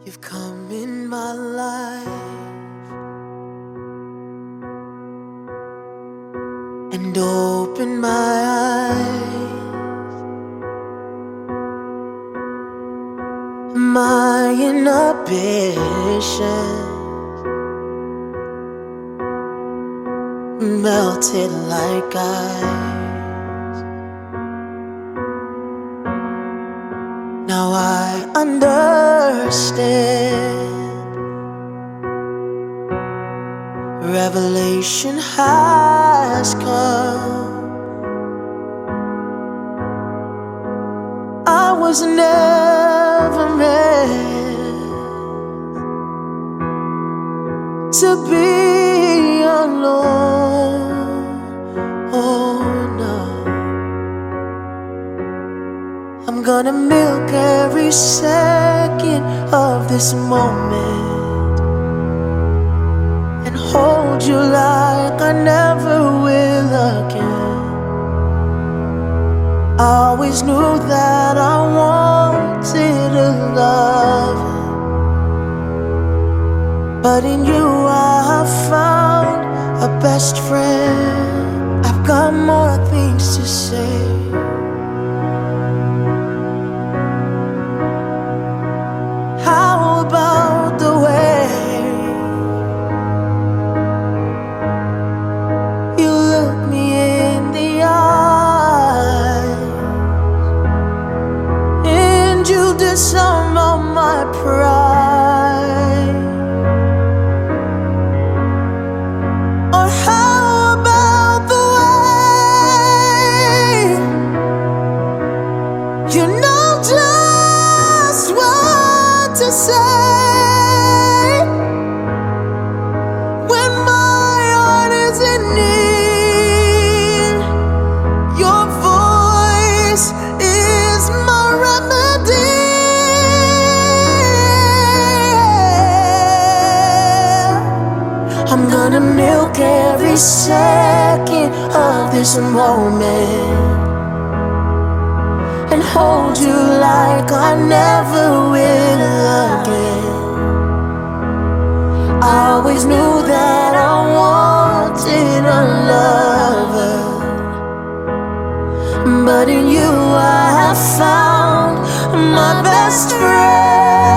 You've come in my life and opened my eyes. My inhibitions melted like ice. Now I understand. Revelation has come. I was never meant to be alone. Oh no, I'm gonna milk every second of this moment and hold you like I never will again. I always knew that I wanted a love, but in you I have found a best friend. I've got more things to say. How about the way you look me in the eye and you disarm all my pride? Or how about the way you know just what to say when my heart is in need? Your voice is my remedy. I'm gonna milk every second of this moment and hold you like I never will again. I always knew that I wanted a lover, but in you I have found my best friend.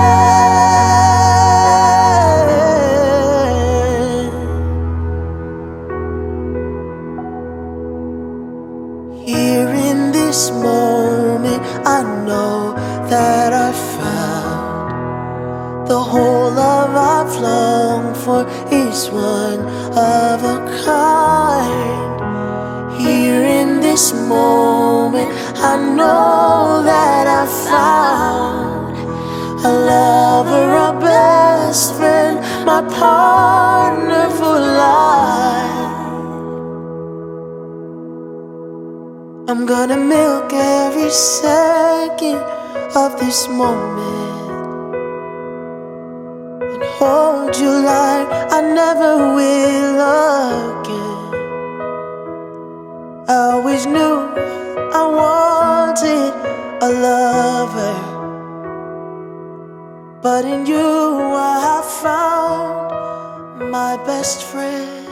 Here in this moment, I know that I found the whole love I've longed for is one of a kind. Here in this moment, I know that I found a lover, a best friend, my partner for life. I'm gonna milk every second of this moment and hold you like I never will again. I always knew I wanted a lover, but in you I have found my best friend.